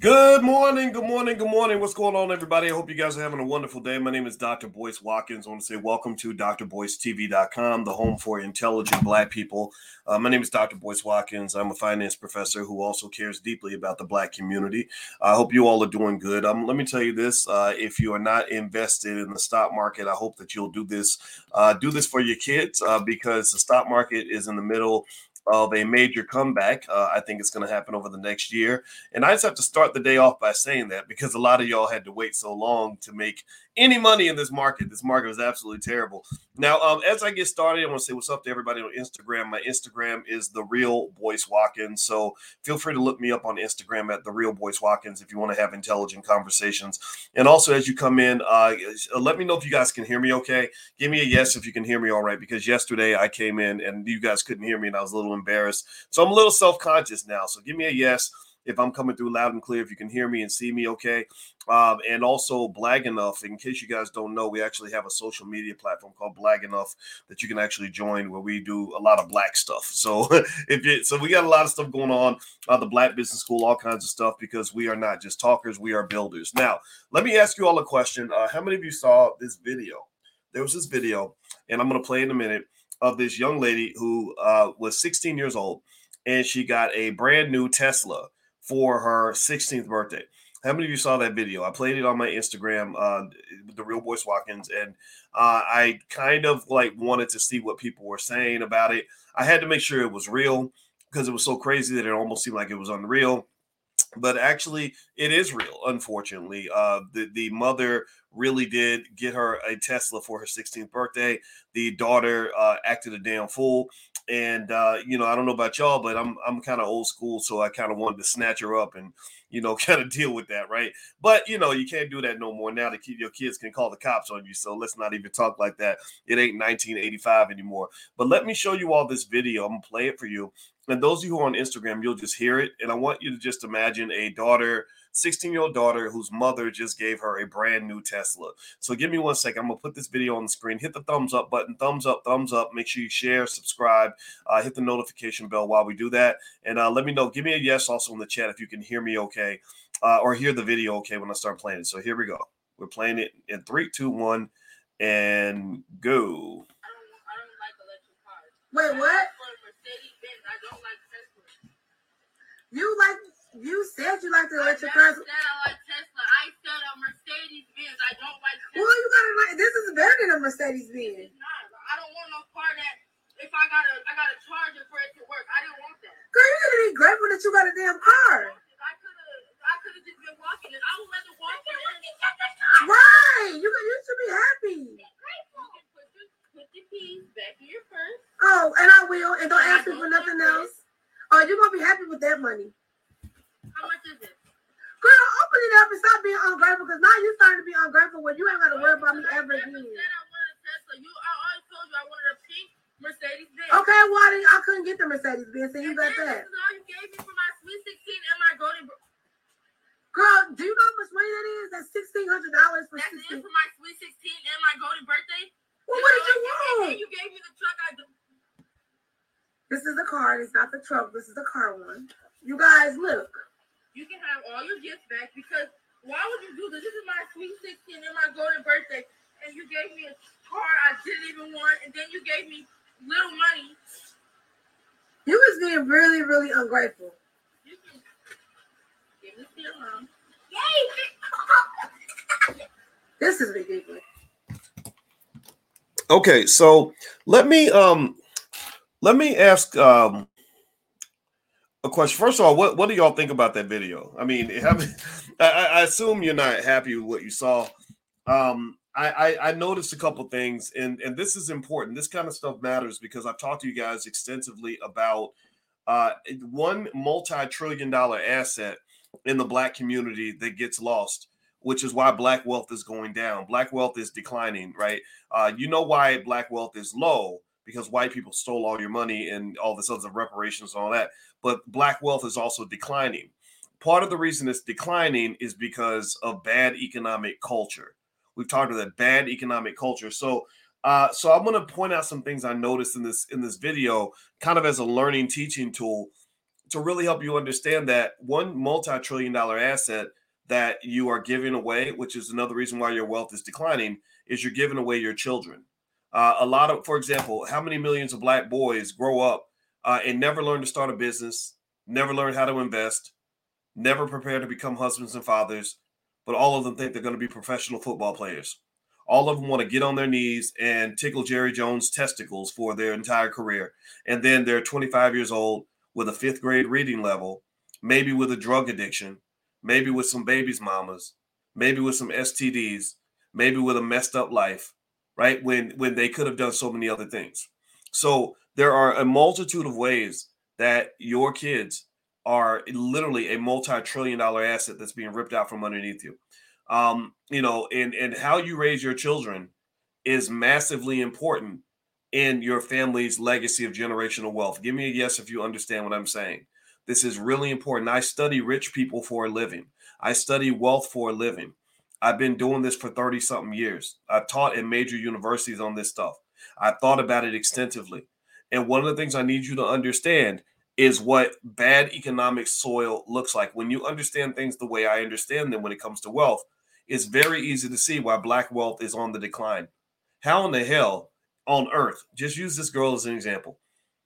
Good morning, good morning, good morning. What's going on, everybody? I hope you guys are having a wonderful day. My name is Dr. Boyce Watkins. I want to say welcome to drboycetv.com, the home for intelligent Black people. My name is Dr. Boyce Watkins. I'm a finance professor who also cares deeply about the Black community. I hope you all are doing good. Let me tell you this. If you are not invested in the stock market, I hope that you'll do this. Do this for your kids because the stock market is in the middle of a major comeback. I think it's going to happen over the next year. And I just have to start the day off by saying that because a lot of y'all had to wait so long to make any money in this market. This market is absolutely terrible. Now, as I get started, I want to say what's up to everybody on Instagram. My Instagram is The Real Boyce Watkins. So feel free to look me up on Instagram at The Real Boyce Watkins if you want to have intelligent conversations. And also, as you come in, let me know if you guys can hear me okay. Give me a yes if you can hear me all right, because yesterday I came in and you guys couldn't hear me and I was a little embarrassed. So I'm a little self-conscious now. So give me a yes if I'm coming through loud and clear, if you can hear me and see me okay. And also Blag Enough, in case you guys don't know, we actually have a social media platform called Blag Enough that you can actually join where we do a lot of Black stuff. So so we got a lot of stuff going on, the Black Business School, all kinds of stuff, because we are not just talkers, we are builders. Now, let me ask you all a question. How many of you saw this video? There was this video, and I'm going to play in a minute, of this young lady who was 16 years old, and she got a brand new Tesla for her 16th birthday. How many of you saw that video? I played it on my Instagram, The Real Boyce Watkins, and I kind of like wanted to see what people were saying about it. I had to make sure it was real because it was so crazy that it almost seemed like it was unreal. But actually, it is real, unfortunately. The mother really did get her a Tesla for her 16th birthday. The daughter acted a damn fool. And I don't know about y'all, but I'm kind of old school, so I kind of wanted to snatch her up and kind of deal with that, right? But you can't do that no more now. Your kids can call the cops on you, so let's not even talk like that. It ain't 1985 anymore. But let me show you all this video. I'm gonna play it for you. And those of you who are on Instagram, you'll just hear it. And I want you to just imagine a daughter, 16-year-old daughter, whose mother just gave her a brand new Tesla. So give me 1 second. I'm going to put this video on the screen. Hit the thumbs up button. Thumbs up, thumbs up. Make sure you share, subscribe, hit the notification bell while we do that. And let me know. Give me a yes also in the chat if you can hear me okay, or hear the video okay when I start playing it. So here we go. We're playing it in 3, 2, 1, and go. Wait, what? You said you like the electric cars. I said I like Tesla. I said a Mercedes Benz. I don't like Tesla. Well, you gotta like. This is better than a Mercedes Benz. It's not. I don't want no car that if I gotta charge it for it to work. I didn't want that. Girl, you gotta be grateful that you got a damn car. I could have just been walking it. I would rather walk it. Right. You should be happy. Grateful. You can put the keys back in your purse. Oh, and I will. And don't ask me for nothing else. Oh, you're gonna be happy with that money. How much is it? Girl, open it up and stop being ungrateful, because now you're starting to be ungrateful when you ain't got to worry about me ever again. I said I wanted a Tesla. I always told you I wanted a pink Mercedes Benz. Okay, well, I couldn't get the Mercedes Benz, so you got that. This is all you gave me for my Sweet 16 and my golden. Girl, do you know how much money that is? That's $1,600 for 16. That's it for my Sweet 16 and my golden birthday? Well, what did you want? And you gave me the truck. This is the car. It's not the truck. This is the car one. You guys, look. You can have all your gifts back, because why would you do this? This is my Sweet 16 and my golden birthday, and you gave me a car I didn't even want, and then you gave me little money. You was being really, really ungrateful. You can give this to your mom. Yay! This is ridiculous. Okay, so let me ask a question. First of all, what do y'all think about that video? I mean, I assume you're not happy with what you saw. I noticed a couple things, and this is important. This kind of stuff matters because I've talked to you guys extensively about one multi-trillion-dollar asset in the Black community that gets lost, which is why Black wealth is going down. Black wealth is declining, right? You know why Black wealth is low? Because white people stole all your money and all this other reparations and all that. But Black wealth is also declining. Part of the reason it's declining is because of bad economic culture. We've talked about that bad economic culture. So I'm going to point out some things I noticed in this video, kind of as a learning teaching tool. to really help you understand that one multi-trillion-dollar asset that you are giving away, which is another reason why your wealth is declining, is you're giving away your children. A lot of, for example, how many millions of black boys grow up and never learn to start a business, never learn how to invest, never prepare to become husbands and fathers, but all of them think they're going to be professional football players. All of them want to get on their knees and tickle Jerry Jones' testicles for their entire career. And then they're 25 years old with a fifth grade reading level, maybe with a drug addiction, maybe with some babies' mamas, maybe with some STDs, maybe with a messed up life, right? When they could have done so many other things. So there are a multitude of ways that your kids are literally a multi-trillion-dollar asset that's being ripped out from underneath you. And how you raise your children is massively important in your family's legacy of generational wealth. Give me a yes if you understand what I'm saying. This is really important. I study rich people for a living. I study wealth for a living. I've been doing this for 30 something years. I've taught in major universities on this stuff. I've thought about it extensively. And one of the things I need you to understand is what bad economic soil looks like. When you understand things the way I understand them when it comes to wealth, it's very easy to see why black wealth is on the decline. How in the hell on earth, just use this girl as an example.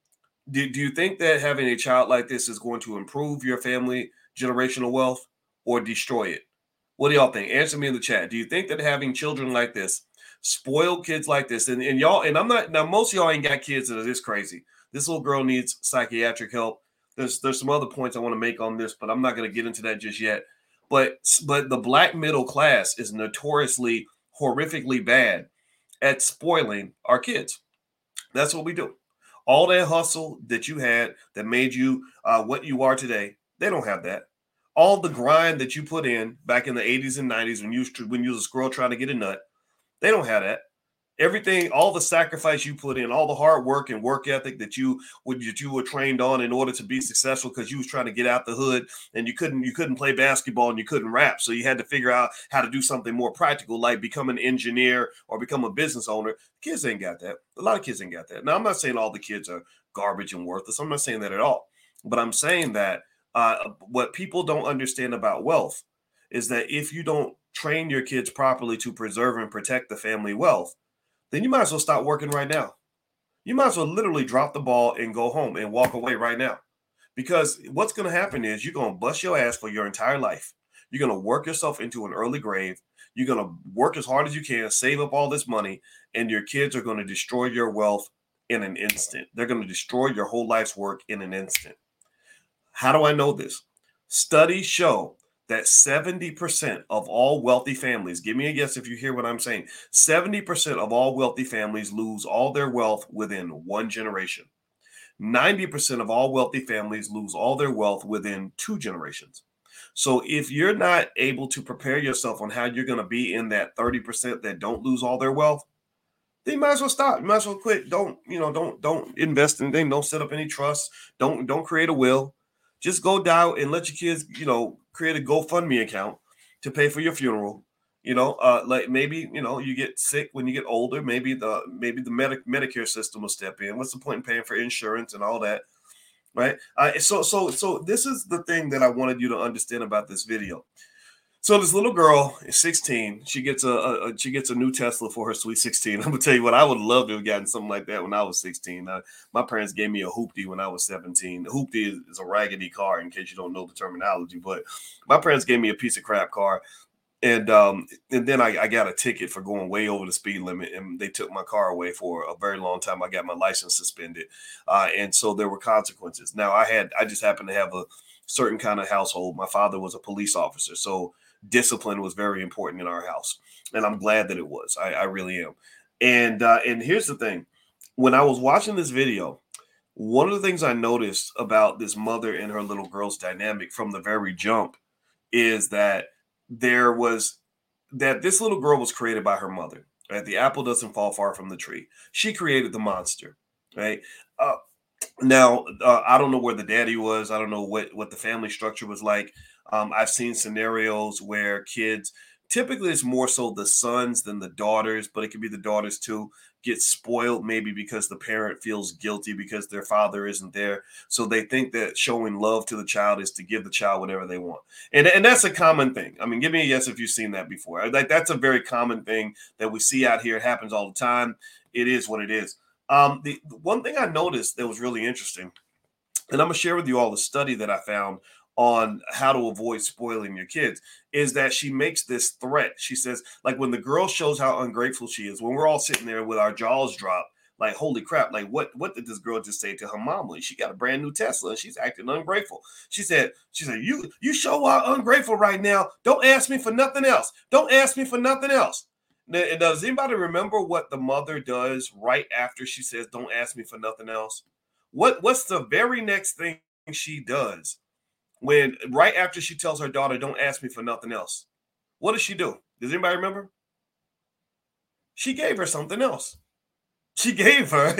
Do you think that having a child like this is going to improve your family generational wealth or destroy it? What do y'all think? Answer me in the chat. Do you think that having children like this, spoiled kids like this, and y'all, and I'm not, now most of y'all ain't got kids that are this crazy. This little girl needs psychiatric help. There's some other points I want to make on this, but I'm not going to get into that just yet. But the black middle class is notoriously horrifically bad at spoiling our kids. That's what we do. All that hustle that you had that made you what you are today, they don't have that. All the grind that you put in back in the 80s and 90s when you was a squirrel trying to get a nut, they don't have that. Everything, all the sacrifice you put in, all the hard work and work ethic that you were trained on in order to be successful, because you was trying to get out the hood and you couldn't play basketball and you couldn't rap, so you had to figure out how to do something more practical, like become an engineer or become a business owner. Kids ain't got that. A lot of kids ain't got that. Now, I'm not saying all the kids are garbage and worthless. I'm not saying that at all. But I'm saying that what people don't understand about wealth is that if you don't train your kids properly to preserve and protect the family wealth, then you might as well stop working right now. You might as well literally drop the ball and go home and walk away right now. Because what's going to happen is you're going to bust your ass for your entire life. You're going to work yourself into an early grave. You're going to work as hard as you can, save up all this money, and your kids are going to destroy your wealth in an instant. They're going to destroy your whole life's work in an instant. How do I know this? Studies show that 70% of all wealthy families, give me a guess if you hear what I'm saying, 70% of all wealthy families lose all their wealth within one generation. 90% of all wealthy families lose all their wealth within 2 generations. So if you're not able to prepare yourself on how you're going to be in that 30% that don't lose all their wealth, then you might as well stop. You might as well quit. Don't invest in things. Don't set up any trusts. Don't create a will. Just go down and let your kids, create a GoFundMe account to pay for your funeral. Like maybe, you get sick when you get older. Maybe the Medicare system will step in. What's the point in paying for insurance and all that, right? So this is the thing that I wanted you to understand about this video. So this little girl is 16. She gets a new Tesla for her sweet 16. I'm gonna tell you what, I would love to have gotten something like that when I was 16. My parents gave me a hoopty when I was 17. The hoopty is a raggedy car, in case you don't know the terminology. But my parents gave me a piece of crap car, and then I got a ticket for going way over the speed limit, and they took my car away for a very long time. I got my license suspended, and so there were consequences. Now I just happened to have a certain kind of household. My father was a police officer, so discipline was very important in our house, and I'm glad that it was. I really am. And here's the thing: when I was watching this video, one of the things I noticed about this mother and her little girl's dynamic from the very jump is that this little girl was created by her mother. Right? The apple doesn't fall far from the tree. She created the monster. Right? Now, I don't know where the daddy was. I don't know what the family structure was like. I've seen scenarios where kids, typically it's more so the sons than the daughters, but it could be the daughters too. get spoiled, maybe because the parent feels guilty because their father isn't there. So they think that showing love to the child is to give the child whatever they want. And that's a common thing. I mean, give me a yes if you've seen that before. Like, that's a very common thing that we see out here. It happens all the time. It is what it is. The one thing I noticed that was really interesting, and I'm going to share with you all the study that I found on how to avoid spoiling your kids, is that she makes this threat. She says, like, when the girl shows how ungrateful she is, when we're all sitting there with our jaws dropped, like, holy crap, like, what did this girl just say to her mama? She got a brand new Tesla and she's acting ungrateful. She said, you show how ungrateful right now. Don't ask me for nothing else. Don't ask me for nothing else. Now, does anybody remember what the mother does right after she says, don't ask me for nothing else? What's the very next thing she does when right after she tells her daughter, don't ask me for nothing else? What does she do? Does anybody remember? She gave her something else. She gives her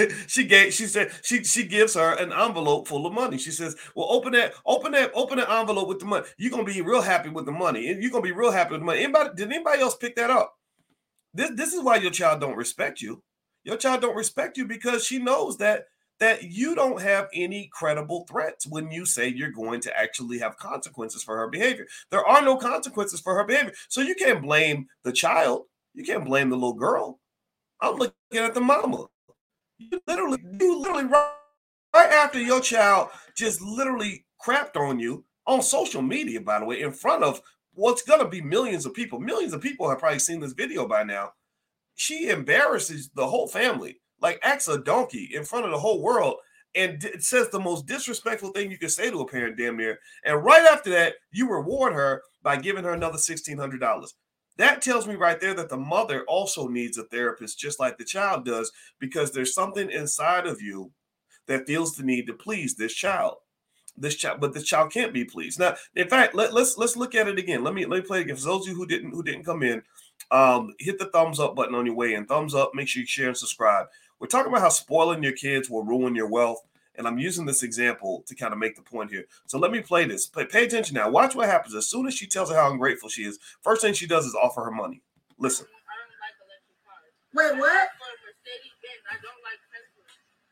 an envelope full of money. She says, well, open that envelope with the money. You're going to be real happy with the money. And you're going to be real happy with the money. Did anybody else pick that up? This is why your child don't respect you. Your child don't respect you because she knows that you don't have any credible threats when you say you're going to actually have consequences for her behavior. There are no consequences for her behavior. So you can't blame the child. You can't blame the little girl. I'm looking at the mama. You literally right after your child just literally crapped on you on social media, by the way, in front of what's going to be millions of people. Millions of people have probably seen this video by now. She embarrasses the whole family, like acts a donkey in front of the whole world, and says the most disrespectful thing you can say to a parent, damn near. And right after that, you reward her by giving her another $1,600. That tells me right there that the mother also needs a therapist, just like the child does, because there's something inside of you that feels the need to please this child. But this child can't be pleased. Now, in fact, let's look at it again. Let me play it again. For those of you who didn't come in, hit the thumbs up button on your way in. Thumbs up. Make sure you share and subscribe. We're talking about how spoiling your kids will ruin your wealth, and I'm using this example to kind of make the point here. So let me play this. Pay attention now. Watch what happens as soon as she tells her how ungrateful she is. First thing she does is offer her money. Listen. I don't like electric cars. Wait, what? Mercedes-Benz. I don't like Tesla.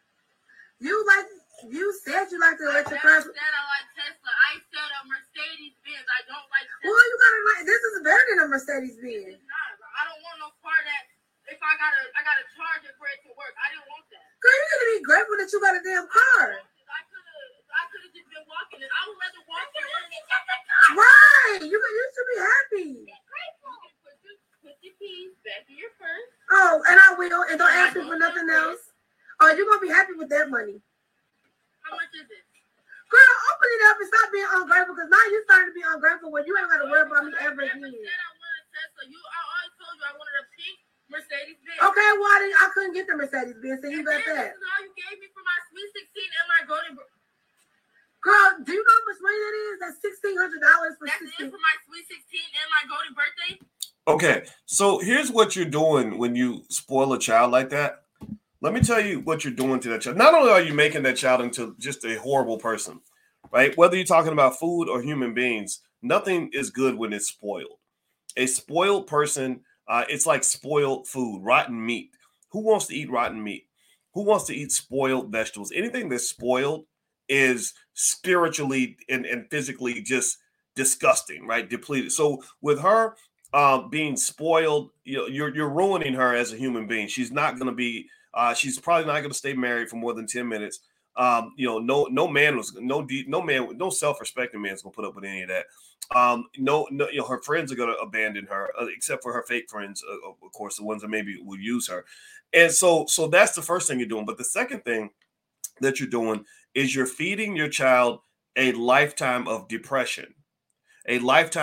You said you like the electric cars. I said I like Tesla. I said a Mercedes-Benz. I don't like Tesla. Well, you gotta like. This is better than a Mercedes-Benz. It's not. I don't want no car that if I gotta charge it for it to work. I didn't want that. Girl, you gotta be grateful that you got a damn car. I could have just been walking it. I would rather walk it. Right. You should be happy. Put your keys back in your purse. Oh, and I will. And don't ask me for nothing else. Oh, you're gonna be happy with that money. How much is it? Girl, open it up and stop being ungrateful, because now you're starting to be ungrateful when you ain't got to worry about me ever again. I said I wanted a Tesla. I always told you I wanted a pink Mercedes-Benz. Okay, well, I couldn't get the Mercedes-Benz, so you got that. This is all you gave me for my Sweet 16 and my golden. Girl, do you know how much money that is? That's $1,600 for That's 16. it for my Sweet 16 and my golden birthday. Okay, so here's what you're doing when you spoil a child like that. Let me tell you what you're doing to that child. Not only are you making that child into just a horrible person, right? Whether you're talking about food or human beings, nothing is good when it's spoiled. A spoiled person, it's like spoiled food, rotten meat. Who wants to eat rotten meat? Who wants to eat spoiled vegetables? Anything that's spoiled is spiritually and physically just disgusting, right? Depleted. So with her being spoiled, you're ruining her as a human being. She's not going to be. She's probably not going to stay married for more than 10 minutes. No self-respecting man's going to put up with any of that. Her friends are going to abandon her, except for her fake friends, of course, the ones that maybe will use her. And so that's the first thing you're doing. But the second thing that you're doing is you're feeding your child a lifetime of depression. And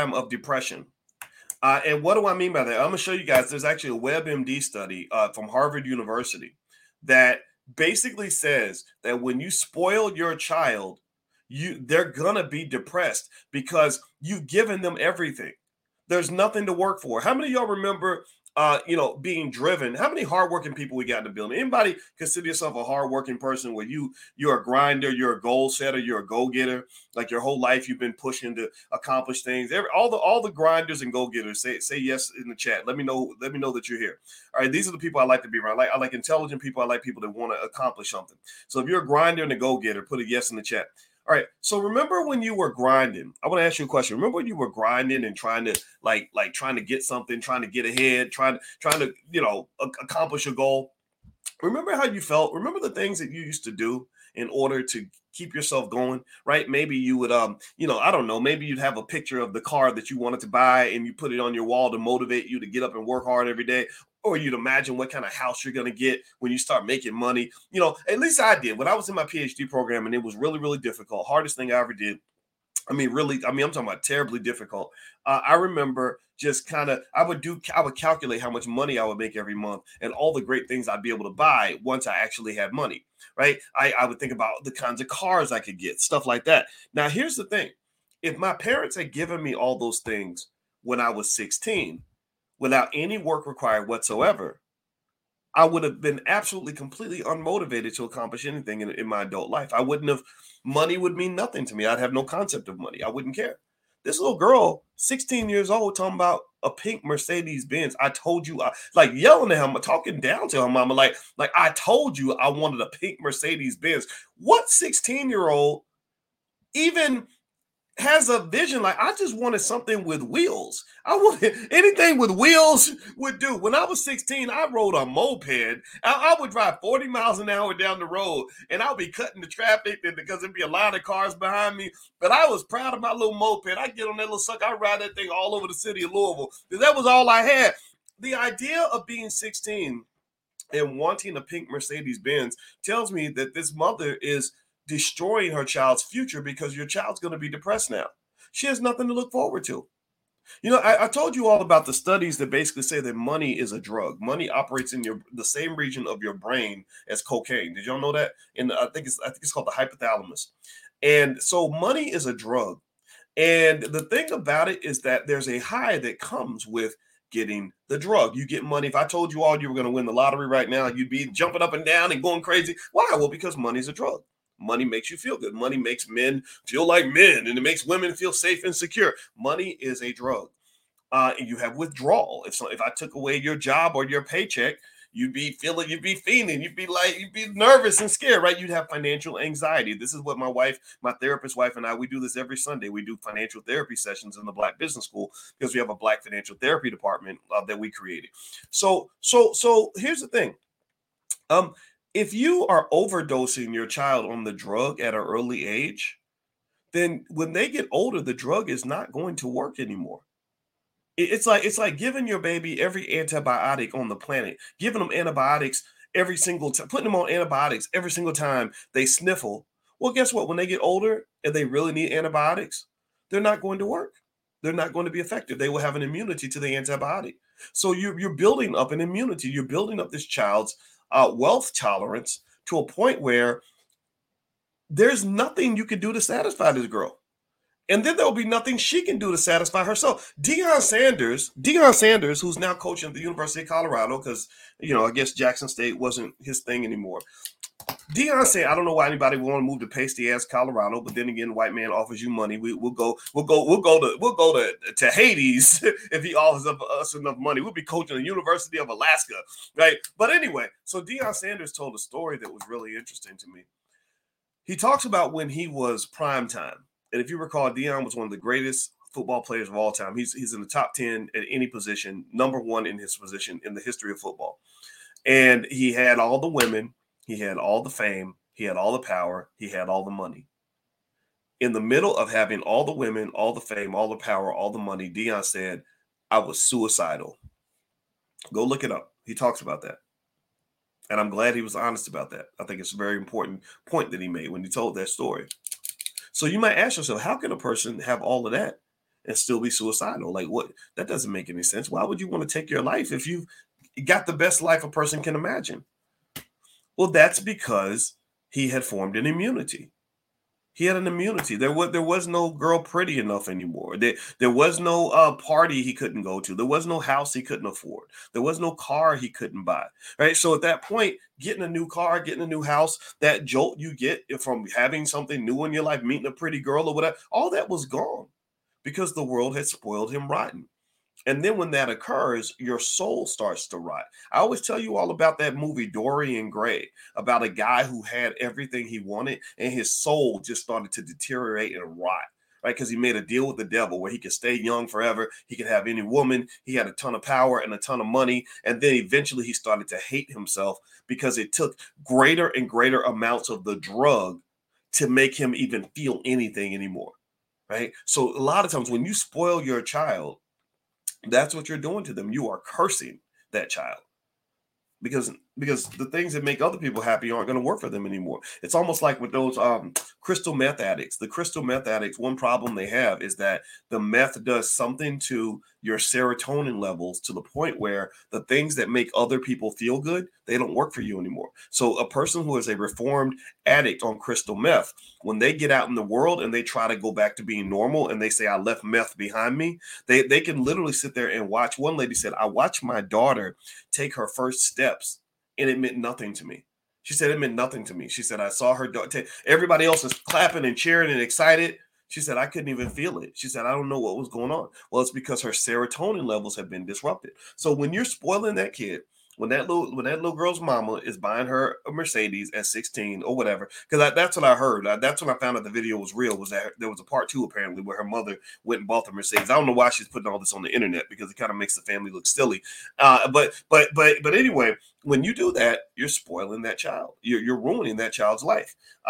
what do I mean by that? I'm going to show you guys. There's actually a WebMD study from Harvard University that basically says that when you spoil your child, they're going to be depressed because you've given them everything. There's nothing to work for. How many of y'all remember being driven. How many hardworking people we got in the building? Anybody consider yourself a hardworking person where you're a grinder, you're a goal setter, you're a go-getter? Like your whole life you've been pushing to accomplish things. All the grinders and go-getters, say yes in the chat. Let me know that you're here. All right, these are the people I like to be around. I like intelligent people. I like people that want to accomplish something. So if you're a grinder and a go-getter, put a yes in the chat. All right. So remember when you were grinding? I want to ask you a question. Remember when you were grinding and trying to trying to get something, trying to get ahead, trying to accomplish a goal? Remember how you felt? Remember the things that you used to do in order to keep yourself going, right? Maybe you would, I don't know, maybe you'd have a picture of the car that you wanted to buy and you put it on your wall to motivate you to get up and work hard every day. Or you'd imagine what kind of house you're going to get when you start making money. At least I did when I was in my PhD program, and it was really, really difficult. Hardest thing I ever did. I'm talking about terribly difficult. I remember just I would calculate how much money I would make every month and all the great things I'd be able to buy once I actually had money, right? I would think about the kinds of cars I could get, stuff like that. Now, here's the thing. If my parents had given me all those things when I was 16, without any work required whatsoever, I would have been absolutely, completely unmotivated to accomplish anything in my adult life. Money would mean nothing to me. I'd have no concept of money. I wouldn't care. This little girl, 16 years old, talking about a pink Mercedes Benz. I told you, like yelling at him, talking down to her mama, like I told you I wanted a pink Mercedes Benz. What 16-year-old even has a vision like I just wanted something with wheels? I wanted anything with wheels would do. When I was 16, I rode a moped. I would drive 40 miles an hour down the road, and I'll be cutting the traffic because there'd be a line of cars behind me. But I was proud of my little moped. I get on that little sucker. I ride that thing all over the city of Louisville because that was all I had. The idea of being 16 and wanting a pink Mercedes Benz tells me that this mother is destroying her child's future because your child's going to be depressed now. She has nothing to look forward to. I told you all about the studies that basically say that money is a drug. Money operates in the same region of your brain as cocaine. Did y'all know that? And I think it's called the hypothalamus. And so money is a drug. And the thing about it is that there's a high that comes with getting the drug. You get money. If I told you all you were going to win the lottery right now, you'd be jumping up and down and going crazy. Why? Well, because money's a drug. Money makes you feel good. Money makes men feel like men, and it makes women feel safe and secure. Money is a drug. And you have withdrawal. If I took away your job or your paycheck, you'd be fiending, you'd be nervous and scared, right? You'd have financial anxiety. This is what my therapist wife and I, we do this every Sunday. We do financial therapy sessions in the Black Business School because we have a Black financial therapy department that we created. So here's the thing. If you are overdosing your child on the drug at an early age, then when they get older, the drug is not going to work anymore. It's like giving your baby every antibiotic on the planet, giving them antibiotics every single time, putting them on antibiotics every single time they sniffle. Well, guess what? When they get older and they really need antibiotics, they're not going to work. They're not going to be effective. They will have an immunity to the antibiotic. So you're building up an immunity. You're building up this child's wealth tolerance to a point where there's nothing you can do to satisfy this girl. And then there'll be nothing she can do to satisfy herself. Deion Sanders, who's now coaching at the University of Colorado, because, I guess Jackson State wasn't his thing anymore. Deion said, I don't know why anybody would want to move to pasty ass Colorado, but then again, white man offers you money. We'll go to Hades if he offers us enough money. We'll be coaching the University of Alaska, right? But anyway, so Deion Sanders told a story that was really interesting to me. He talks about when he was prime time. And if you recall, Deion was one of the greatest football players of all time. He's in the top 10 at any position, number one in his position in the history of football. And he had all the women, he had all the fame, he had all the power, he had all the money. In the middle of having all the women, all the fame, all the power, all the money, Deion said, I was suicidal. Go look it up. He talks about that. And I'm glad he was honest about that. I think it's a very important point that he made when he told that story. So you might ask yourself, how can a person have all of that and still be suicidal? Like, what? That doesn't make any sense. Why would you want to take your life if you've got the best life a person can imagine? Well, that's because he had formed an immunity. He had an immunity. There was no girl pretty enough anymore. There was no party he couldn't go to. There was no house he couldn't afford. There was no car he couldn't buy. Right. So at that point, getting a new car, getting a new house, that jolt you get from having something new in your life, meeting a pretty girl or whatever, all that was gone because the world had spoiled him rotten. And then when that occurs, your soul starts to rot. I always tell you all about that movie Dorian Gray, about a guy who had everything he wanted and his soul just started to deteriorate and rot. Right, because he made a deal with the devil where he could stay young forever. He could have any woman. He had a ton of power and a ton of money. And then eventually he started to hate himself because it took greater and greater amounts of the drug to make him even feel anything anymore. Right. So a lot of times when you spoil your child, that's what you're doing to them. You are cursing that child because the things that make other people happy aren't going to work for them anymore. It's almost like with those crystal meth addicts. The crystal meth addicts, one problem they have is that the meth does something to your serotonin levels to the point where the things that make other people feel good, they don't work for you anymore. So a person who is a reformed addict on crystal meth, when they get out in the world and they try to go back to being normal and they say, I left meth behind me, they can literally sit there and watch. One lady said, I watched my daughter take her first steps and it meant nothing to me. She said it meant nothing to me. She said, I saw her daughter. Everybody else is clapping and cheering and excited. She said, I couldn't even feel it. She said, I don't know what was going on. Well, it's because her serotonin levels have been disrupted. So when you're spoiling that kid, when that little girl's mama is buying her a Mercedes at 16 or whatever, because that's what I heard. That's when I found out the video was real, was that there was a part 2 apparently where her mother went and bought the Mercedes. I don't know why she's putting all this on the internet because it kind of makes the family look silly. But anyway, when you do that, you're spoiling that child. You're ruining that child's life.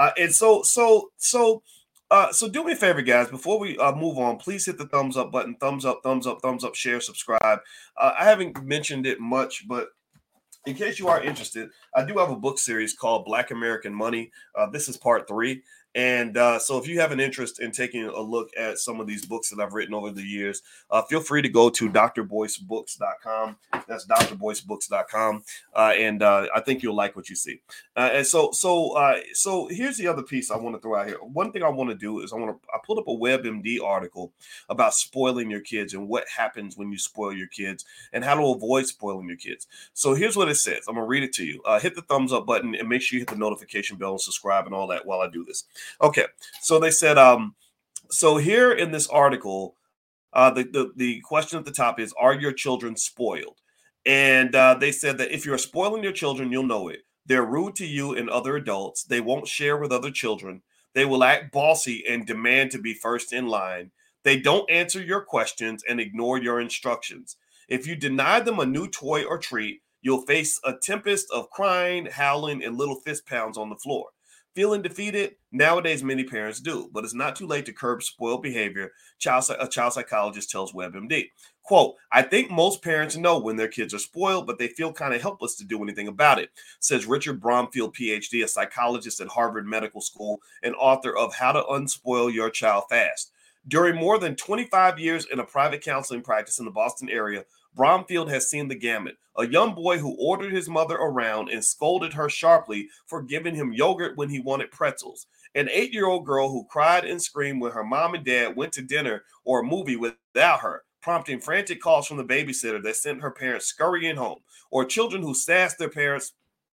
So do me a favor, guys, before we move on, please hit the thumbs up button, thumbs up, share, subscribe. I haven't mentioned it much, but in case you are interested, I do have a book series called Black American Money. This is part 3. And so if you have an interest in taking a look at some of these books that I've written over the years, feel free to go to drboycebooks.com. That's drboycebooks.com. And I think you'll like what you see. So here's the other piece I want to throw out here. One thing I want to do is I pulled up a WebMD article about spoiling your kids and what happens when you spoil your kids and how to avoid spoiling your kids. So here's what it says. I'm going to read it to you. Hit the thumbs up button and make sure you hit the notification bell and subscribe and all that while I do this. Okay, so they said, so here in this article, the question at the top is, are your children spoiled? And they said that if you're spoiling your children, you'll know it. They're rude to you and other adults. They won't share with other children. They will act bossy and demand to be first in line. They don't answer your questions and ignore your instructions. If you deny them a new toy or treat, you'll face a tempest of crying, howling, and little fist pounds on the floor. Feeling defeated? Nowadays, many parents do, but it's not too late to curb spoiled behavior, a child psychologist tells WebMD. Quote, I think most parents know when their kids are spoiled, but they feel kind of helpless to do anything about it, says Richard Bromfield, PhD, a psychologist at Harvard Medical School and author of How to Unspoil Your Child Fast. During more than 25 years in a private counseling practice in the Boston area, Bromfield has seen the gamut. A young boy who ordered his mother around and scolded her sharply for giving him yogurt when he wanted pretzels. An 8-year-old girl who cried and screamed when her mom and dad went to dinner or a movie without her, prompting frantic calls from the babysitter that sent her parents scurrying home. Or children who sassed their parents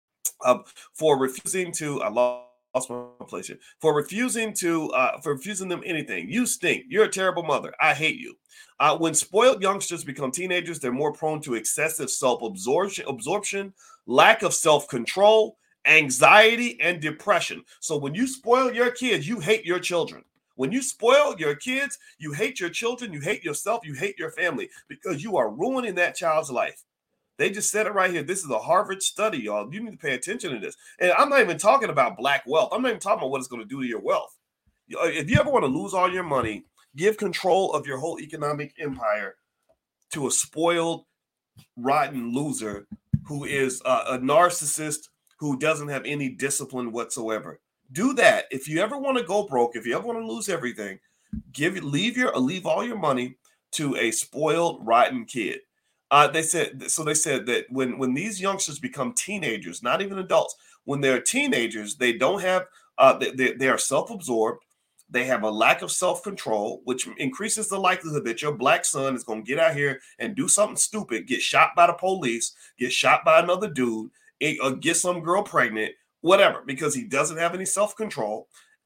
for refusing to, lost my place here, for refusing them anything. You stink. You're a terrible mother. I hate you. When spoiled youngsters become teenagers, they're more prone to excessive self-absorption, lack of self-control, anxiety, and depression. So when you spoil your kids, you hate your children. When you spoil your kids, you hate your children, you hate yourself, you hate your family because you are ruining that child's life. They just said it right here. This is a Harvard study, y'all. You need to pay attention to this. And I'm not even talking about black wealth. I'm not even talking about what it's going to do to your wealth. If you ever want to lose all your money, give control of your whole economic empire to a spoiled, rotten loser who is a narcissist who doesn't have any discipline whatsoever. Do that. If you ever want to go broke, if you ever want to lose everything, leave all your money to a spoiled, rotten kid. They said that when these youngsters become teenagers, not even adults, when they're teenagers, they don't have they are self-absorbed. They have a lack of self-control, which increases the likelihood that your black son is going to get out here and do something stupid, get shot by the police, get shot by another dude, or get some girl pregnant, whatever, because he doesn't have any self-control.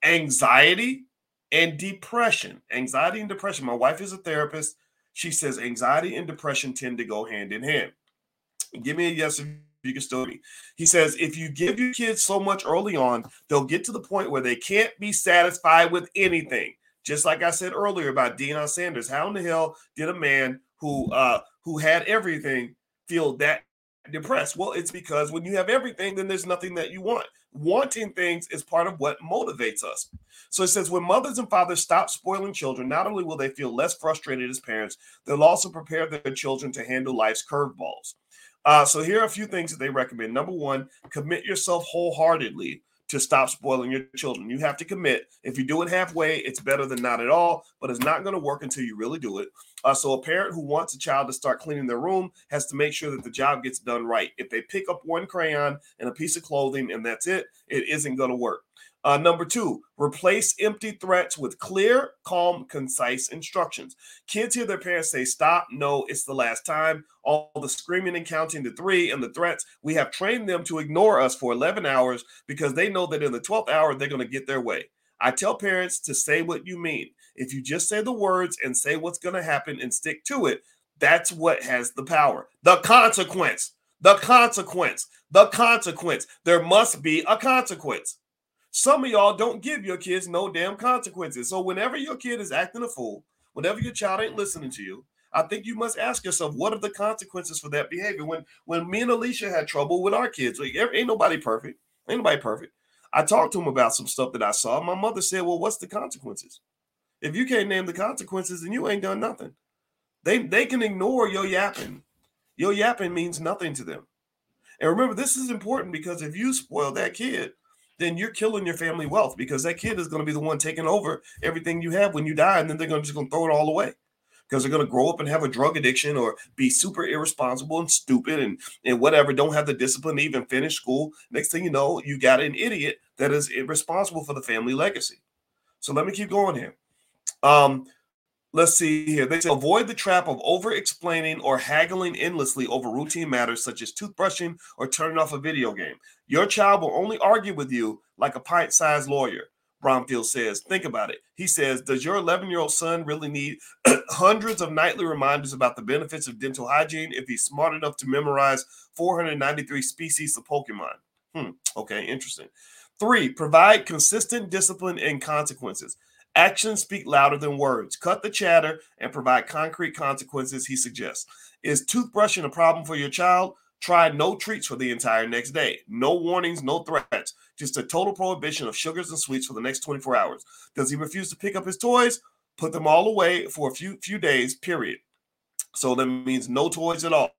Anxiety and depression. Anxiety and depression. My wife is a therapist. She says anxiety and depression tend to go hand in hand. Give me a yes if you can still be. He says, if you give your kids so much early on, they'll get to the point where they can't be satisfied with anything. Just like I said earlier about Deion Sanders. How in the hell did a man who had everything feel that depressed? Well, it's because when you have everything, then there's nothing that you want. Wanting things is part of what motivates us. So it says, when mothers and fathers stop spoiling children, not only will they feel less frustrated as parents, they'll also prepare their children to handle life's curveballs. So here are a few things that they recommend. Number one, commit yourself wholeheartedly to stop spoiling your children. You have to commit. If you do it halfway, it's better than not at all, but it's not going to work until you really do it. So a parent who wants a child to start cleaning their room has to make sure that the job gets done right. If they pick up one crayon and a piece of clothing and that's it, it isn't going to work. Number two, replace empty threats with clear, calm, concise instructions. Kids hear their parents say, stop, no, it's the last time. All the screaming and counting to 3 and the threats, we have trained them to ignore us for 11 hours because they know that in the 12th hour, they're going to get their way. I tell parents to say what you mean. If you just say the words and say what's going to happen and stick to it, that's what has the power. The consequence, the consequence, the consequence. There must be a consequence. Some of y'all don't give your kids no damn consequences. So whenever your kid is acting a fool, whenever your child ain't listening to you, I think you must ask yourself, what are the consequences for that behavior? When me and Alicia had trouble with our kids, like, ain't nobody perfect. Ain't nobody perfect. I talked to him about some stuff that I saw. My mother said, well, what's the consequences? If you can't name the consequences, then you ain't done nothing. They can ignore your yapping. Your yapping means nothing to them. And remember, this is important because if you spoil that kid, then you're killing your family wealth because that kid is going to be the one taking over everything you have when you die, and then they're just going to throw it all away because they're going to grow up and have a drug addiction or be super irresponsible and stupid and whatever, don't have the discipline to even finish school. Next thing you know, you got an idiot that is irresponsible for the family legacy. So let me keep going here. Let's see here. They say avoid the trap of over-explaining or haggling endlessly over routine matters such as toothbrushing or turning off a video game. Your child will only argue with you like a pint-sized lawyer, Bromfield says. Think about it. He says, does your 11-year-old son really need hundreds of nightly reminders about the benefits of dental hygiene if he's smart enough to memorize 493 species of Pokemon? Okay, interesting. 3, provide consistent discipline and consequences. Actions speak louder than words. Cut the chatter and provide concrete consequences, he suggests. Is toothbrushing a problem for your child? Try no treats for the entire next day. No warnings, no threats. Just a total prohibition of sugars and sweets for the next 24 hours. Does he refuse to pick up his toys? Put them all away for a few days, period. So that means no toys at all.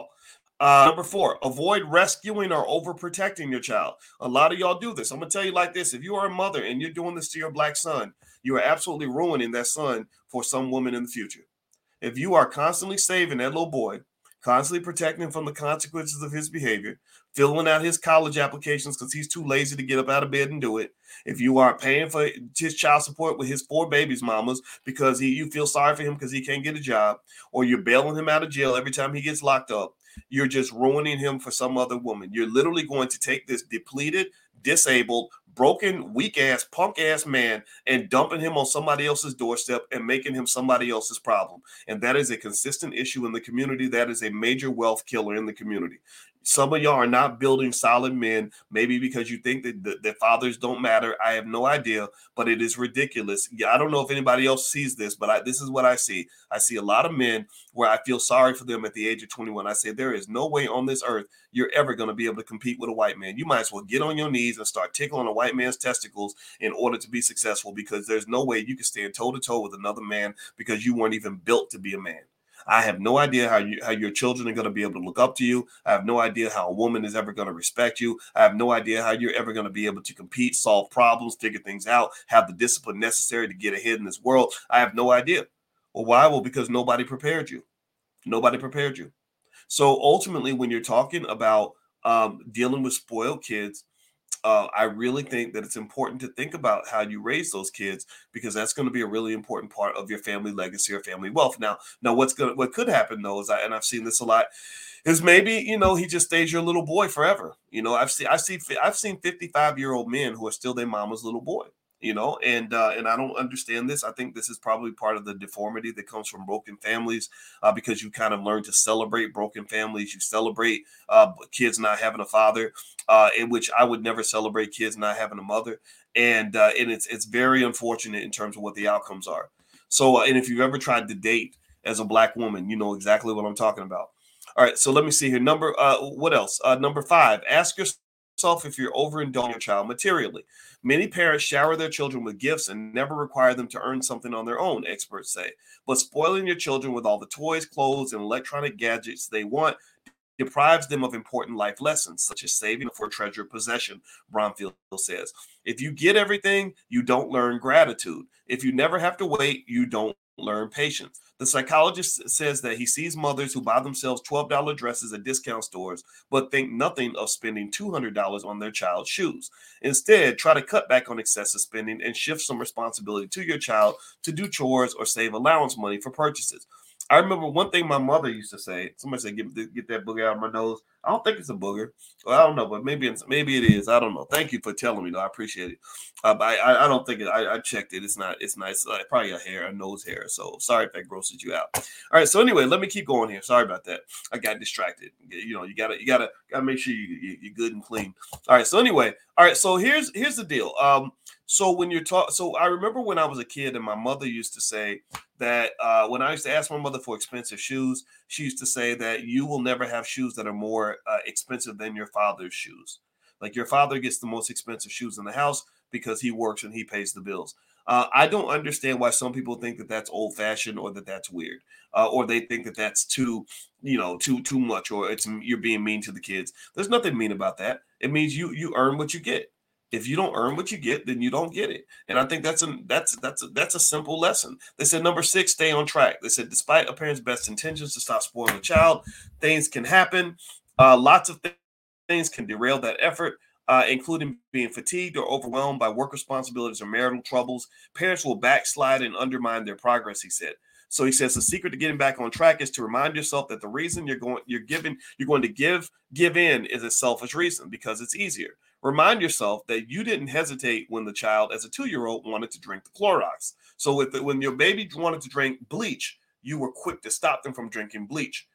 Number 4, avoid rescuing or overprotecting your child. A lot of y'all do this. I'm going to tell you like this. If you are a mother and you're doing this to your black son, you are absolutely ruining that son for some woman in the future. If you are constantly saving that little boy, constantly protecting him from the consequences of his behavior, filling out his college applications because he's too lazy to get up out of bed and do it, if you are paying for his child support with his 4 babies mamas because you feel sorry for him because he can't get a job, or you're bailing him out of jail every time he gets locked up, you're just ruining him for some other woman. You're literally going to take this depleted, disabled, broken, weak-ass, punk-ass man and dumping him on somebody else's doorstep and making him somebody else's problem. And that is a consistent issue in the community. That is a major wealth killer in the community. Some of y'all are not building solid men, maybe because you think that fathers don't matter. I have no idea, but it is ridiculous. I don't know if anybody else sees this, but this is what I see. I see a lot of men where I feel sorry for them at the age of 21. I say there is no way on this earth you're ever going to be able to compete with a white man. You might as well get on your knees and start tickling a white man's testicles in order to be successful, because there's no way you can stand toe-to-toe with another man because you weren't even built to be a man. I have no idea how your children are going to be able to look up to you. I have no idea how a woman is ever going to respect you. I have no idea how you're ever going to be able to compete, solve problems, figure things out, have the discipline necessary to get ahead in this world. I have no idea. Well, why? Well, because nobody prepared you. Nobody prepared you. So ultimately, when you're talking about dealing with spoiled kids, I really think that it's important to think about how you raise those kids, because that's going to be a really important part of your family legacy or family wealth. Now, what could happen though is, and I've seen this a lot, is maybe he just stays your little boy forever. I've seen 55-year-old men who are still their mama's little boy. And I don't understand this. I think this is probably part of the deformity that comes from broken families, because you kind of learn to celebrate broken families. You celebrate kids not having a father, in which I would never celebrate kids not having a mother. And it's very unfortunate in terms of what the outcomes are. So, and if you've ever tried to date as a Black woman, you know exactly what I'm talking about. All right, so let me see here. What else? Number 5, ask yourself if you're overindulging your child materially. Many parents shower their children with gifts and never require them to earn something on their own, experts say. But spoiling your children with all the toys, clothes, and electronic gadgets they want deprives them of important life lessons, such as saving for a treasured possession, Bromfield says. If you get everything, you don't learn gratitude. If you never have to wait, you don't learn patience. The psychologist says that he sees mothers who buy themselves $12 dresses at discount stores, but think nothing of spending $200 on their child's shoes. Instead, try to cut back on excessive spending and shift some responsibility to your child to do chores or save allowance money for purchases. I remember one thing my mother used to say. Somebody said, "Get that booger out of my nose." I don't think it's a booger. Well, I don't know, but maybe it is. I don't know. Thank you for telling me, though. I appreciate it. I don't think it. I checked it. It's not. It's nice. Probably a nose hair. So sorry if that grosses you out. All right. So anyway, let me keep going here. Sorry about that. I got distracted. You gotta make sure you're good and clean. All right. So anyway, all right. So here's the deal. So when you're so I remember when I was a kid, and my mother used to say that when I used to ask my mother for expensive shoes, she used to say that you will never have shoes that are more expensive than your father's shoes. Like, your father gets the most expensive shoes in the house because he works and he pays the bills. I don't understand why some people think that that's old fashioned, or that that's weird, or they think that that's too much, or you're being mean to the kids. There's nothing mean about that. It means you earn what you get. If you don't earn what you get, then you don't get it. And I think that's a simple lesson. They said number 6, stay on track. They said, despite a parent's best intentions to stop spoiling a child, things can happen. Lots of things can derail that effort, including being fatigued or overwhelmed by work responsibilities or marital troubles. Parents will backslide and undermine their progress, he said. So he says the secret to getting back on track is to remind yourself that the reason you're going to give in is a selfish reason, because it's easier. Remind yourself that you didn't hesitate when the child, as a 2-year-old, wanted to drink the Clorox. So when your baby wanted to drink bleach, you were quick to stop them from drinking bleach.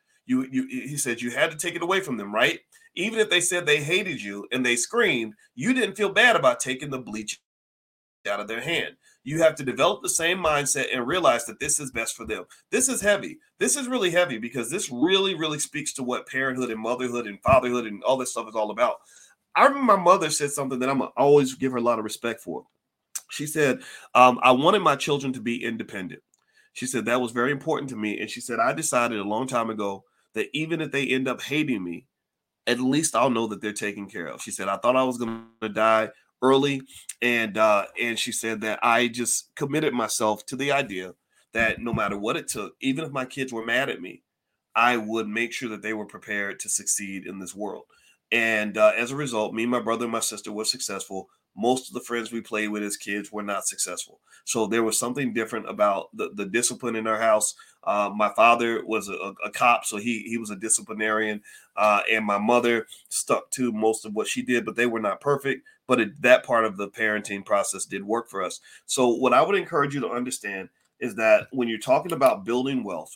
He said you had to take it away from them, right? Even if they said they hated you and they screamed, you didn't feel bad about taking the bleach out of their hand. You have to develop the same mindset and realize that this is best for them. This is heavy. This is really heavy, because this really, really speaks to what parenthood and motherhood and fatherhood and all this stuff is all about. I remember my mother said something that I'm going to always give her a lot of respect for. She said, I wanted my children to be independent. She said that was very important to me. And she said, I decided a long time ago that even if they end up hating me, at least I'll know that they're taken care of. She said, I thought I was going to die early. And she said that I just committed myself to the idea that no matter what it took, even if my kids were mad at me, I would make sure that they were prepared to succeed in this world. And as a result, me, my brother, and my sister were successful. Most of the friends we played with as kids were not successful. So there was something different about the discipline in our house. My father was a cop, so he was a disciplinarian. And my mother stuck to most of what she did, but they were not perfect. But that part of the parenting process did work for us. So what I would encourage you to understand is that when you're talking about building wealth,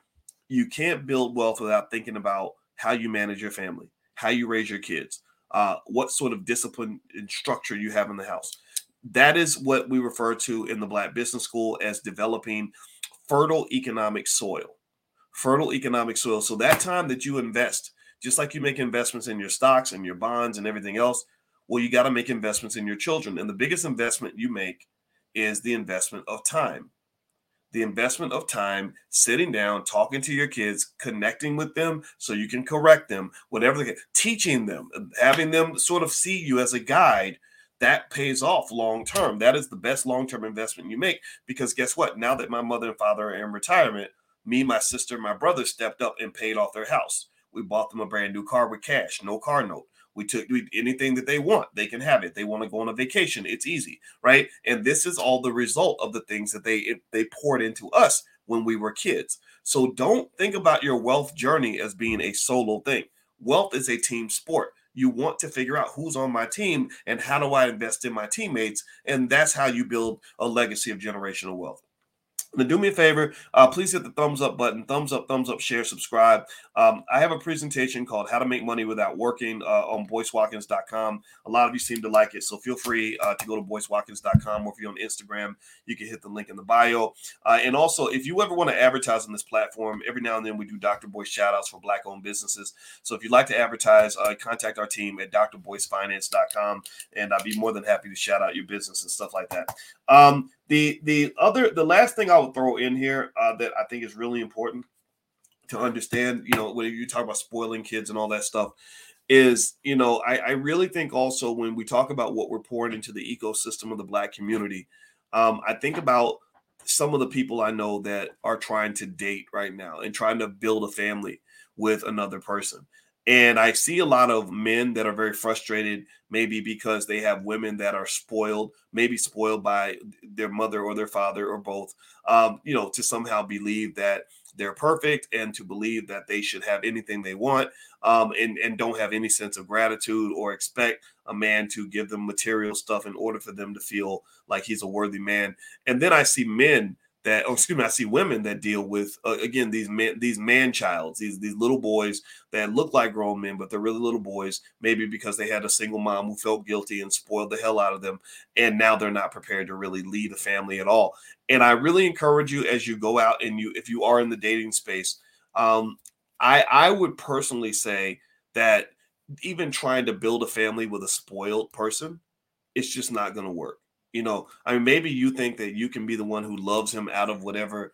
you can't build wealth without thinking about how you manage your family, how you raise your kids, what sort of discipline and structure you have in the house. That is what we refer to in the Black Business School as developing fertile economic soil. Fertile economic soil. So that time that you invest, just like you make investments in your stocks and your bonds and everything else, well, you got to make investments in your children. And the biggest investment you make is the investment of time. The investment of time, sitting down, talking to your kids, connecting with them so you can correct them, whatever they get, teaching them, having them sort of see you as a guide, that pays off long term. That is the best long-term investment you make, because guess what? Now that my mother and father are in retirement, me, my sister, my brother stepped up and paid off their house. We bought them a brand new car with cash, no car note. Anything that they want, they can have it. They want to go on a vacation, it's easy, right? And this is all the result of the things that they poured into us when we were kids. So don't think about your wealth journey as being a solo thing. Wealth is a team sport. You want to figure out who's on my team and how do I invest in my teammates, and that's how you build a legacy of generational wealth. Now, do me a favor, please hit the thumbs up button, thumbs up, share, subscribe. I have a presentation called How to Make Money Without Working on BoyceWatkins.com. A lot of you seem to like it, so feel free to go to BoyceWatkins.com, or if you're on Instagram, you can hit the link in the bio. And also, if you ever want to advertise on this platform, every now and then we do Dr. Boyce shout-outs for Black-owned businesses. So if you'd like to advertise, contact our team at drboycefinance.com, and I'd be more than happy to shout out your business and stuff like that. The last thing I would throw in here that I think is really important to understand, when you talk about spoiling kids and all that stuff, is, I really think also when we talk about what we're pouring into the ecosystem of the Black community, I think about some of the people I know that are trying to date right now and trying to build a family with another person. And I see a lot of men that are very frustrated, maybe because they have women that are spoiled, maybe spoiled by their mother or their father or both, to somehow believe that they're perfect and to believe that they should have anything they want, and don't have any sense of gratitude or expect a man to give them material stuff in order for them to feel like he's a worthy man. And then I see I see women that deal with again these man-childs, these little boys that look like grown men, but they're really little boys, maybe because they had a single mom who felt guilty and spoiled the hell out of them, and now they're not prepared to really lead a family at all. And I really encourage you, as you go out and if you are in the dating space, I would personally say that even trying to build a family with a spoiled person, it's just not going to work. Maybe you think that you can be the one who loves him out of whatever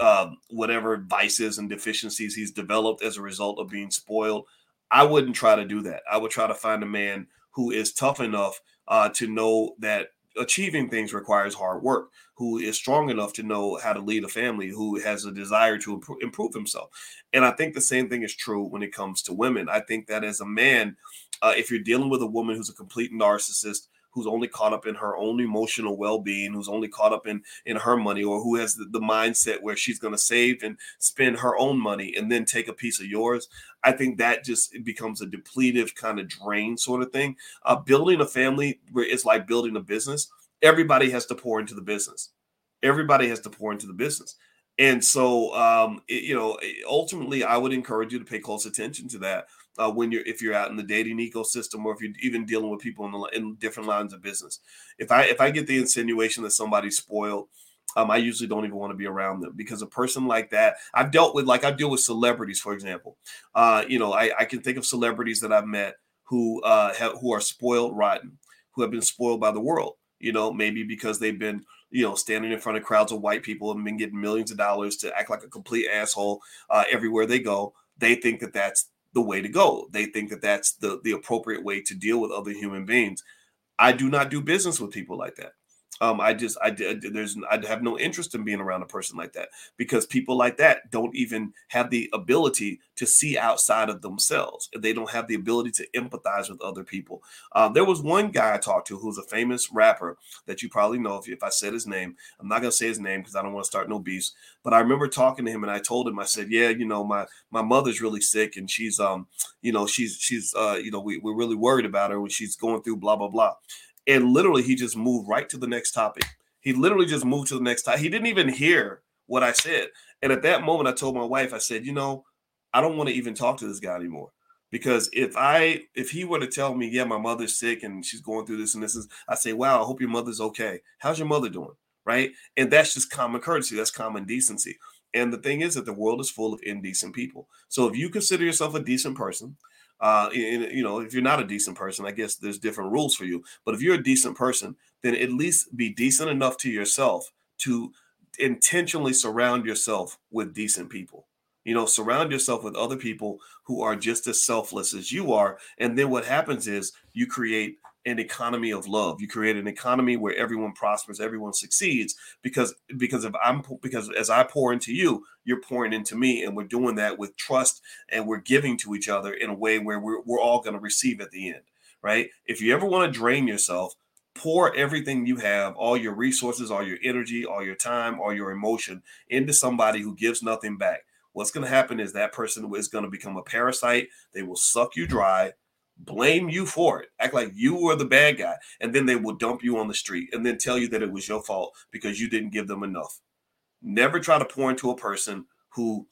vices and deficiencies he's developed as a result of being spoiled. I wouldn't try to do that. I would try to find a man who is tough enough to know that achieving things requires hard work, who is strong enough to know how to lead a family, who has a desire to improve himself. And I think the same thing is true when it comes to women. I think that as a man, if you're dealing with a woman who's a complete narcissist, who's only caught up in her own emotional well-being, who's only caught up in her money, or who has the mindset where she's going to save and spend her own money and then take a piece of yours, I think that it becomes a depletive kind of drain sort of thing. Building a family where it's like building a business. Everybody has to pour into the business. Everybody has to pour into the business. And so, ultimately, I would encourage you to pay close attention to that if you're out in the dating ecosystem, or if you're even dealing with people in different lines of business. If I get the insinuation that somebody's spoiled, I usually don't even want to be around them, because a person like that, I deal with celebrities, for example. I can think of celebrities that I've met who are spoiled rotten, who have been spoiled by the world. Maybe because they've been standing in front of crowds of white people and been getting millions of dollars to act like a complete asshole everywhere they go. They think that that's the way to go. They think that that's the appropriate way to deal with other human beings. I do not do business with people like that. I have no interest in being around a person like that, because people like that don't even have the ability to see outside of themselves. They don't have the ability to empathize with other people. There was one guy I talked to who's a famous rapper that you probably know if I said his name. I'm not going to say his name because I don't want to start no beefs, but I remember talking to him and I told him, I said, yeah, my mother's really sick and she's we're really worried about her when she's going through blah, blah, blah. And literally, he just moved right to the next topic. He literally just moved to the next topic. He didn't even hear what I said. And at that moment, I told my wife, I said, I don't want to even talk to this guy anymore. Because if he were to tell me, yeah, my mother's sick and she's going through this and this, I say, wow, I hope your mother's okay. How's your mother doing? Right? And that's just common courtesy. That's common decency. And the thing is that the world is full of indecent people. So if you consider yourself a decent person, if you're not a decent person, I guess there's different rules for you. But if you're a decent person, then at least be decent enough to yourself to intentionally surround yourself with decent people. Surround yourself with other people who are just as selfless as you are. And then what happens is you create an economy of love. You create an economy where everyone prospers, everyone succeeds, because as I pour into you, you're pouring into me, and we're doing that with trust, and we're giving to each other in a way where we're all going to receive at the end, right? If you ever want to drain yourself, pour everything you have, all your resources, all your energy, all your time, all your emotion into somebody who gives nothing back. What's going to happen is that person is going to become a parasite. They will suck you dry, blame you for it, act like you were the bad guy, and then they will dump you on the street and then tell you that it was your fault because you didn't give them enough. Never try to pour into a person who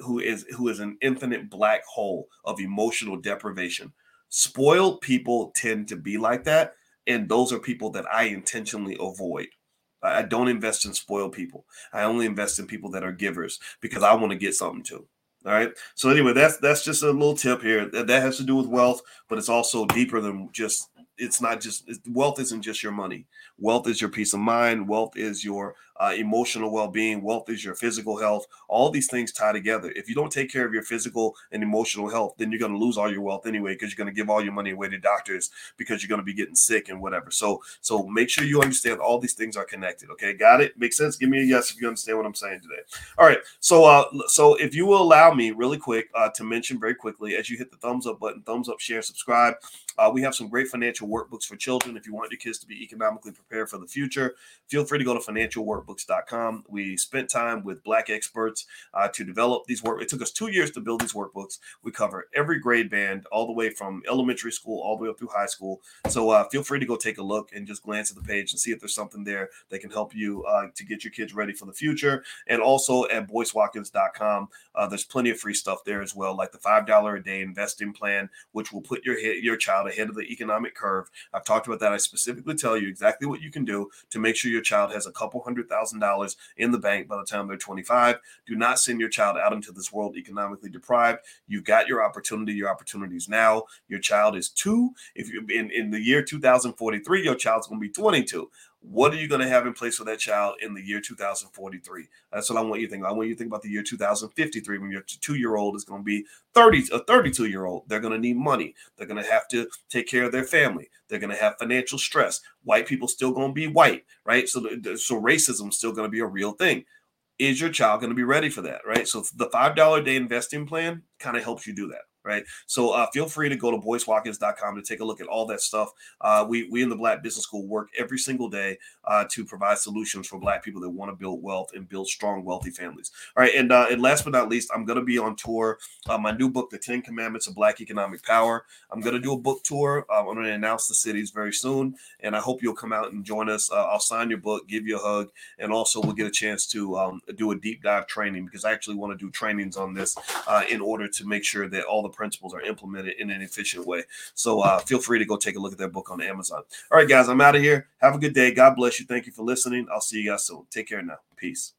is an infinite black hole of emotional deprivation. Spoiled people tend to be like that, and those are people that I intentionally avoid. I don't invest in spoiled people. I only invest in people that are givers because I want to get something too. All right. So anyway, that's just a little tip here. That has to do with wealth, but it's also deeper than just. It's not just wealth isn't just your money. Wealth is your peace of mind. Wealth is your emotional well-being. Wealth is your physical health. All these things tie together. If you don't take care of your physical and emotional health, then you're going to lose all your wealth anyway, because you're going to give all your money away to doctors because you're going to be getting sick and whatever. So make sure you understand all these things are connected. Okay, got it? Makes sense? Give me a yes if you understand what I'm saying today. All right. So if you will allow me really quick to mention very quickly, as you hit the thumbs up button, thumbs up, share, subscribe. We have some great financial workbooks for children. If you want your kids to be economically prepared for the future, feel free to go to financialworkbooks.com. We spent time with Black experts to develop these workbooks. It took us 2 years to build these workbooks. We cover every grade band, all the way from elementary school all the way up through high school. So feel free to go take a look and just glance at the page and see if there's something there that can help you to get your kids ready for the future. And also at BoyceWatkins.com, there's plenty of free stuff there as well, like the $5 a day investing plan, which will put your child ahead of the economic curve. I've talked about that. I specifically tell you exactly what you can do to make sure your child has a couple $100,000 in the bank by the time they're 25. Do not send your child out into this world economically deprived. You've got your opportunity. Your opportunity is now. Your child is 2. If you're in the year 2043, your child's going to be 22. What are you going to have in place for that child in the year 2043? That's what I want you to think. I want you to think about the year 2053 when your 2-year-old is going to be a 32-year-old. They're going to need money. They're going to have to take care of their family. They're going to have financial stress. White people still going to be white, right? So racism is still going to be a real thing. Is your child going to be ready for that, right? So the $5 a day investing plan kind of helps you do that. Right. So feel free to go to BoyceWatkins.com to take a look at all that stuff. We in the Black Business School work every single day to provide solutions for Black people that want to build wealth and build strong, wealthy families. All right. And last but not least, I'm going to be on tour. My new book, The 10 Commandments of Black Economic Power. I'm going to do a book tour. I'm going to announce the cities very soon. And I hope you'll come out and join us. I'll sign your book, give you a hug. And also we'll get a chance to do a deep dive training, because I actually want to do trainings on this in order to make sure that all the principles are implemented in an efficient way. So feel free to go take a look at that book on Amazon. All right, guys, I'm out of here. Have a good day. God bless you. Thank you for listening. I'll see you guys soon. Take care now. Peace.